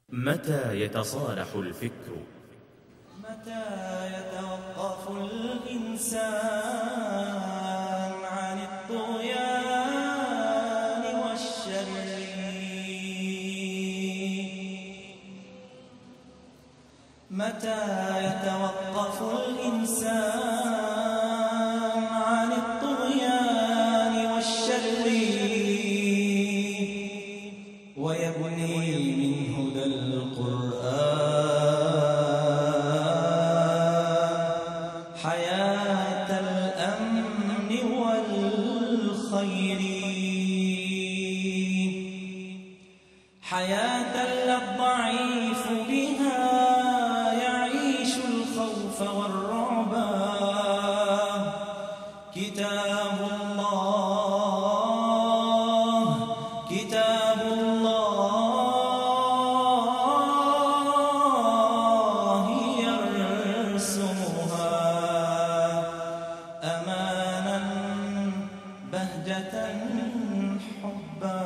متى يتصالح الفكر؟ متى يتوقف الإنسان عن الطغيان والشر؟ متى يتوقف الإنسان عن الطغيان والشر ويبني من هدى القرآن حياة الأمن والخير، حياة الضعيف بها يعيش الخوف والرعب. كتاب الله كتاب الله يرسمها أمانا بهجة حبا.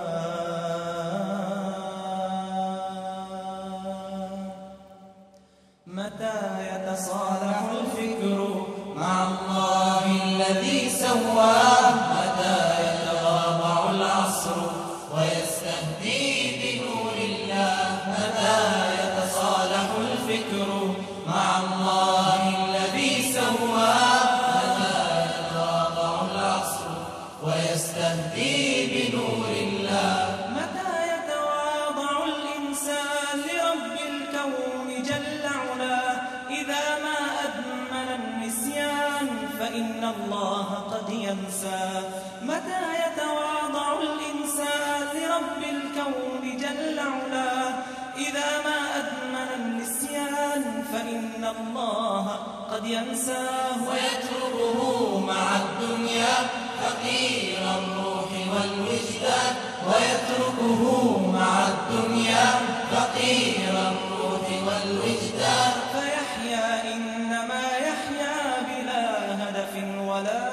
متى يتصالح الفكر مع الله الذي سواه؟ متى يتواضع العصر ويستهدي بنور الله؟ متى يتصالح الفكر مع الله الذي سواه؟ متى يتواضع العصر ويستهدي بنور الله؟ متى يتواضع الإنسان لرب الكون جل علاه؟ إذا ما أدمن النسيان فإن الله قد ينساه. متى يتواضع الإنسان لرب الكون جل علاه؟ إذا ما أدمن النسيان فإن الله قد ينساه. ويتركه مع الدنيا فقير الروح والوجدان، ويتركه مع الدنيا فقير الروح والوجدان، فيحيا إنما يحيا بلا هدف ولا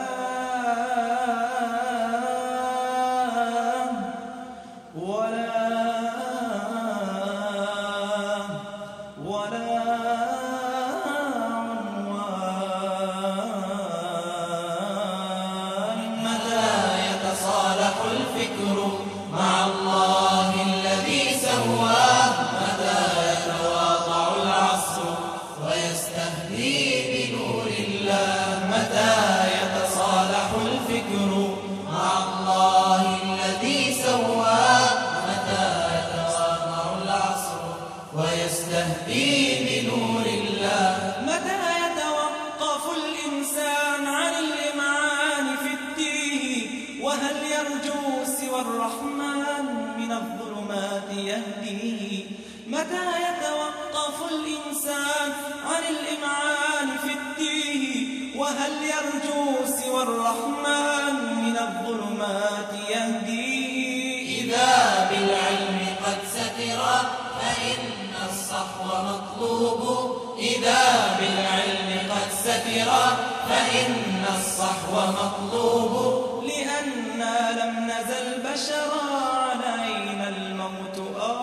عنوان. متى يتصالح الفكر مع الله الذي سواه؟ متى يتواضع العصر ويستهدي بنور الله؟ متى يتصالح الفكر مع الله الذي سواه؟ متى يتواضع العصر ويستهدي بنور الله؟ متى يتوقف الإنسان عن الإمعان في التيه؟ وهل يرجو سوى الرحمن من الظلمات يهديه؟ متى يتوقف الإنسان عن الإمعان في التيه؟ وهل يرجو سوى الرحمن من الظلمات يهديه؟ إذا بالعلم قد سترا فإن الصحو مطلوب، إذا بالعلم قد سترا فإن الصحو مطلوب، لأننا لم نزل بشرا علينا الموت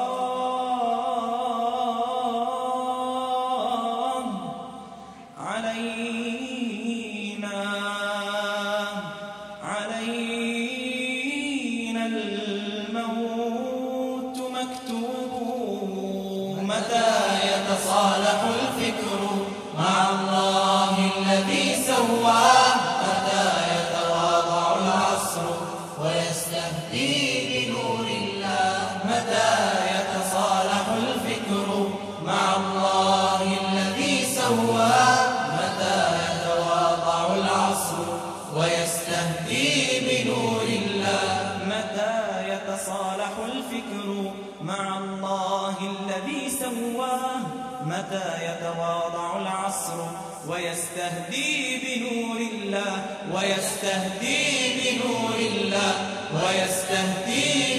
علينا الموت مكتوب. متى يتصالح الفكر مع الله الذي سواه؟ متى يتواضع العصر ويستهدي بنور الله؟ متى يتصالح الفكر مع الله الذي سواه؟ متى يتواضع العصر ويستهدي بنور الله؟ متى يتصالح الفكر مع الله الذي سواه؟ متى يتواضع العصر ويستهدي بنور الله؟ ويستهدي بنور الله؟ ويستهدي